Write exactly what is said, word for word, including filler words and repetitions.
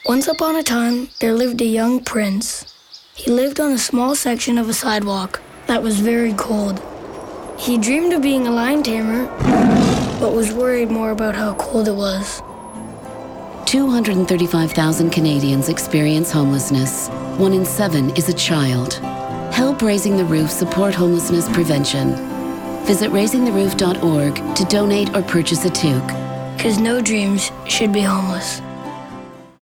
Once upon a time, there lived a young prince. He lived on a small section of a sidewalk that was very cold. He dreamed of being a lion tamer, but was worried more about how cold it was. two hundred thirty-five thousand Canadians experience homelessness. One in seven is a child. Help Raising the Roof support homelessness prevention. Visit raising the roof dot org to donate or purchase a toque. Because no dreams should be homeless.